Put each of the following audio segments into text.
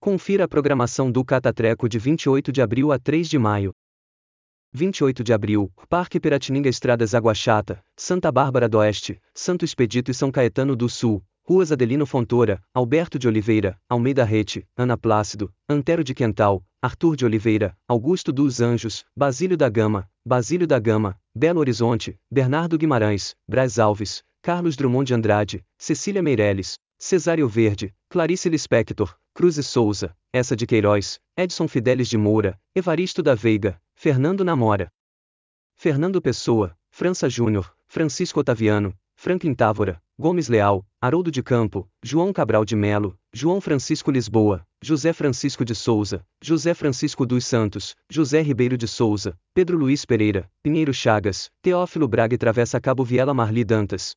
Confira a programação do Catatreco de 28 de abril a 3 de maio. 28 de abril, Parque Piratininga, Estradas Água Chata, Santa Bárbara d'Oeste, Santo Expedito e São Caetano do Sul, Ruas Adelino Fontoura, Alberto de Oliveira, Almeida Rete, Ana Plácido, Antero de Quental, Arthur de Oliveira, Augusto dos Anjos, Basílio da Gama, Belo Horizonte, Bernardo Guimarães, Brás Alves, Carlos Drummond de Andrade, Cecília Meireles, Cesário Verde, Clarice Lispector, Cruz e Souza, Essa de Queiroz, Edson Fidelis de Moura, Evaristo da Veiga, Fernando Namora, Fernando Pessoa, França Júnior, Francisco Otaviano, Franklin Távora, Gomes Leal, Haroldo de Campo, João Cabral de Melo, João Francisco Lisboa, José Francisco de Souza, José Francisco dos Santos, José Ribeiro de Souza, Pedro Luiz Pereira, Pinheiro Chagas, Teófilo Braga e Travessa Cabo Viela Marli Dantas.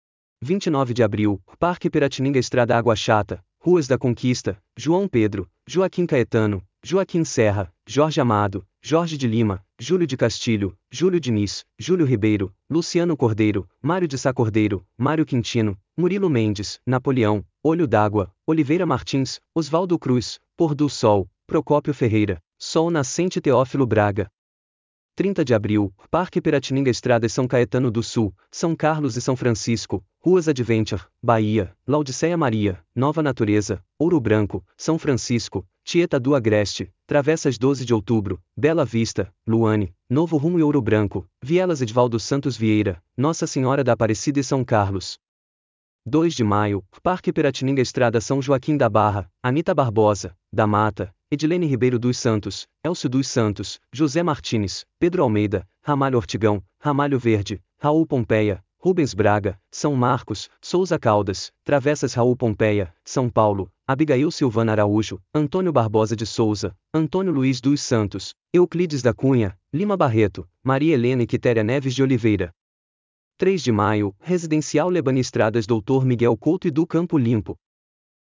29 de abril, Parque Piratininga, Estrada Água Chata, Ruas da Conquista, João Pedro, Joaquim Caetano, Joaquim Serra, Jorge Amado, Jorge de Lima, Júlio de Castilho, Júlio Diniz, Júlio Ribeiro, Luciano Cordeiro, Mário de Sá Cordeiro, Mário Quintino, Murilo Mendes, Napoleão, Olho d'Água, Oliveira Martins, Oswaldo Cruz, Pôr do Sol, Procópio Ferreira, Sol Nascente, Teófilo Braga. 30 de abril, Parque Piratininga, Estradas São Caetano do Sul, São Carlos e São Francisco, Ruas Adventure, Bahia, Laodiceia Maria, Nova Natureza, Ouro Branco, São Francisco, Tieta do Agreste, Travessas 12 de Outubro, Bela Vista, Luane, Novo Rumo e Ouro Branco, Vielas Edvaldo Santos Vieira, Nossa Senhora da Aparecida e São Carlos. 2 de maio, Parque Piratininga, Estrada São Joaquim da Barra, Anita Barbosa, da Mata, Edilene Ribeiro dos Santos, Elcio dos Santos, José Martins, Pedro Almeida, Ramalho Ortigão, Ramalho Verde, Raul Pompeia, Rubens Braga, São Marcos, Souza Caldas, Travessas Raul Pompeia, São Paulo, Abigail Silvana Araújo, Antônio Barbosa de Souza, Antônio Luiz dos Santos, Euclides da Cunha, Lima Barreto, Maria Helena e Quitéria Neves de Oliveira. 3 de maio, Residencial Lebani, Estradas Doutor Miguel Couto e do Campo Limpo,